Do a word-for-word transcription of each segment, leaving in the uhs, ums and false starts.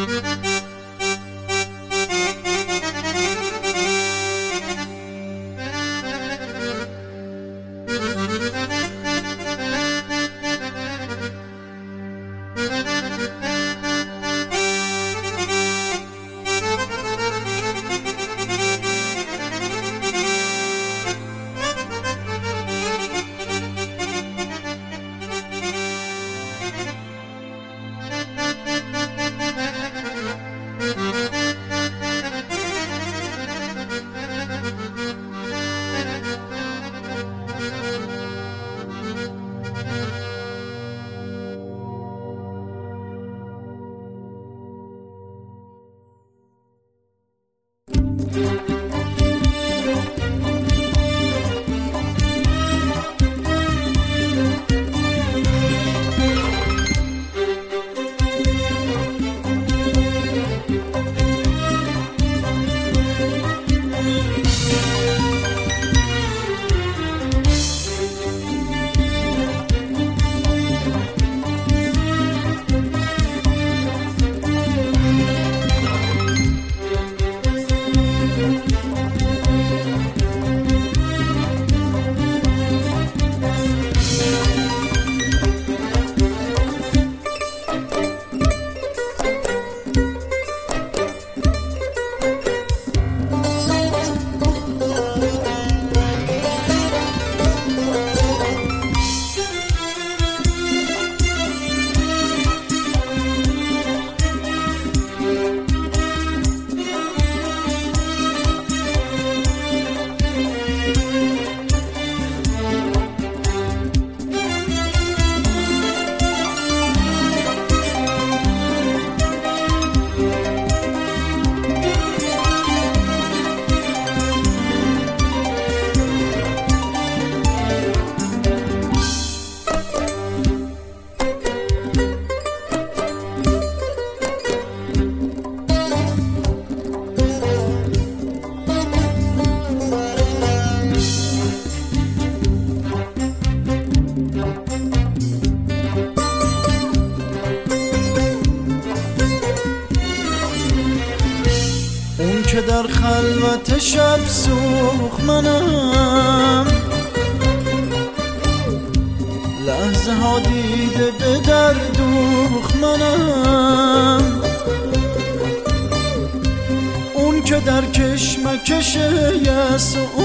که در خلوت شب سوخ منم، لحظه ها دیده به در دوخ منم، اون که در کشمکش یأس و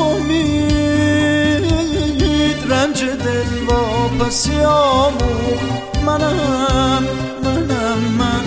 امید رنج دل واپسی آموخ منم، منم من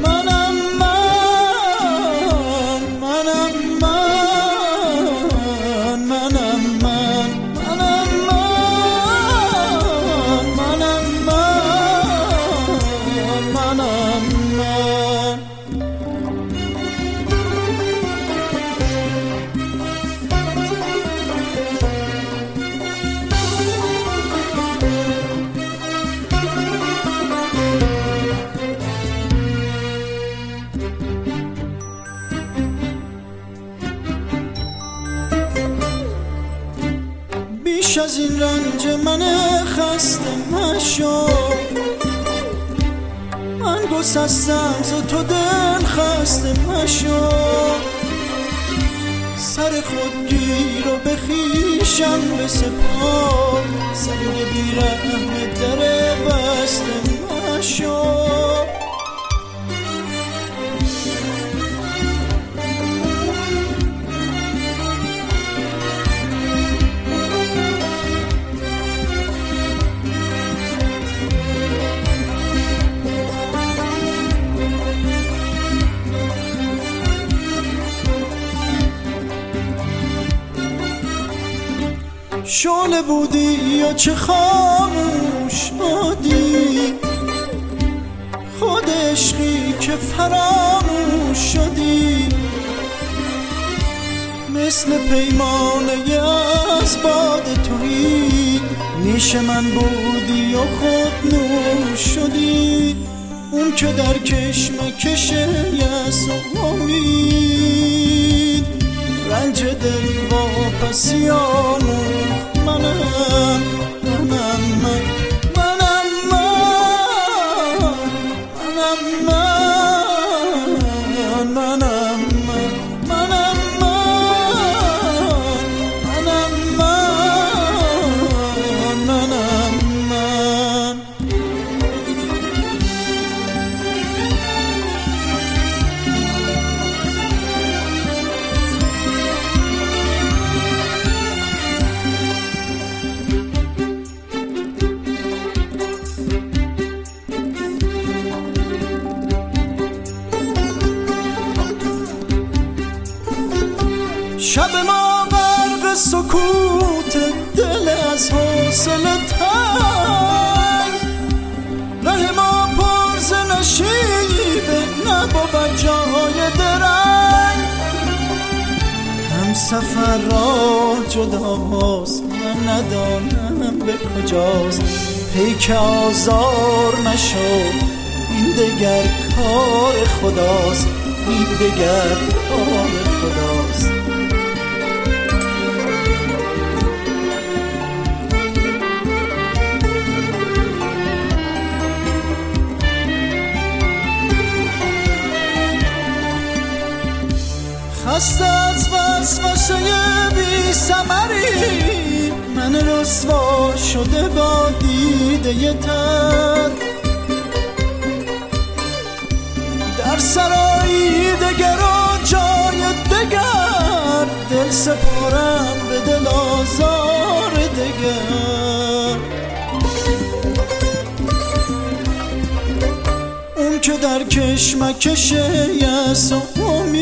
بیش از این رنج من خسته مشو، من گسستم ز تو دل خسته مشو، سر خود گیر و به خویشم بسپار، سنگ بیرحم در بسته مشو. شعله بودی یا چه خاموش شدی، خود عشقی که فراموش شدی، مثل پیمانه از باد تویی، نیش من بودی یا خود نوش شدی، اون که در کشمکش یأس و امید رنج دل واپسی آموخ منم، منم من منم من منم من شب ما غرق سکوت دل از حوصله تنگ، ره ما پر ز نشیب نبود جای درنگ. هم سفر را جداست من ندانم به کجاست، پیک آزار نشد این دگر کار خداست، این دگر کار خداست. خسته از وسوسه بی ثمری من رسوا شده با دیده تر، در سرایی دگر و جای دگر دل سپارم به دل آزار دگر. اون که در کشمکش یأس و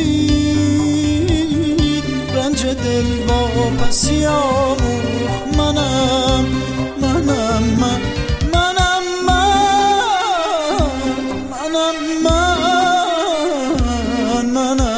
امید رنج دل واپسی آموخت، منم منم من منم من منم من منم